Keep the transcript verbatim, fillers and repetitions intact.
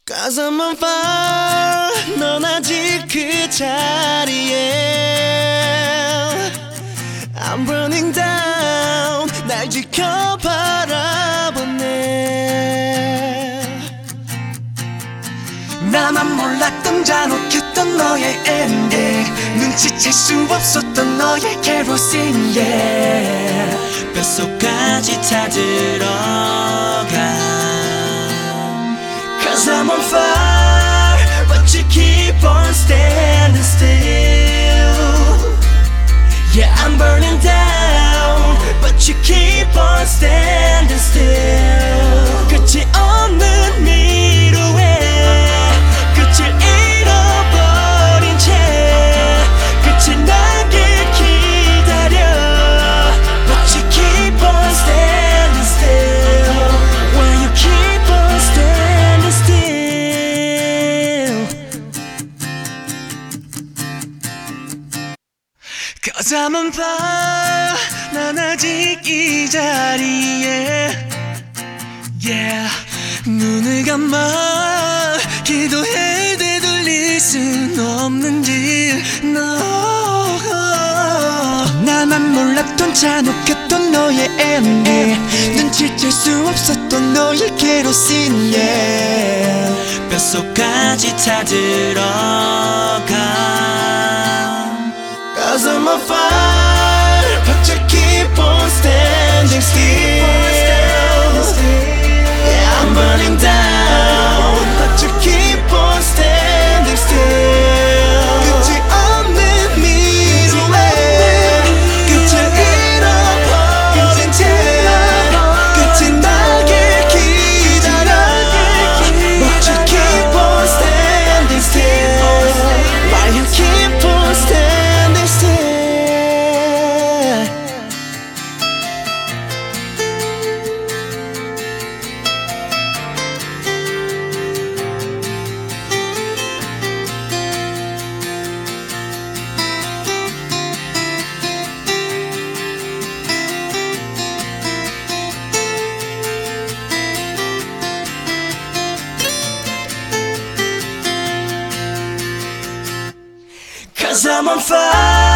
Cause I'm on fire. 넌 아직 그 자리에 I'm burning down. 날 지켜 바라보네. 나만 몰랐던 잔혹했던 너의 엔딩, 눈치챌 수 없었던 너의 керosene yeah. 뼛속까지 타들어가. Cause I'm on fire, but you keep on standing still. Yeah, I'm burning down, but you keep on standing still. 끝이 없는 미로에 끝을 잃어버린 채 끝이 나길 기다려. But you keep on standing still. When you keep on standing still. Cause I'm on fire. 난 아직 이 자리에 yeah. 눈을 감아 기도해 되돌릴 순 없는지 no. 나만 몰랐던 잔혹했던 너의 엔딩, 눈치챌 수 없었던 너의 керosene yeah. 뼛속까지 타들어가. Cause I'm on fire, but you keep on standing still. Yeah, I'm burning down, but you keep on standing still. 끝이 없는 미로에 끝을 잃어버린 채 끝이 나길 기다려. But you keep on standing still. Why you keep on standing still. Cause I'm on fire.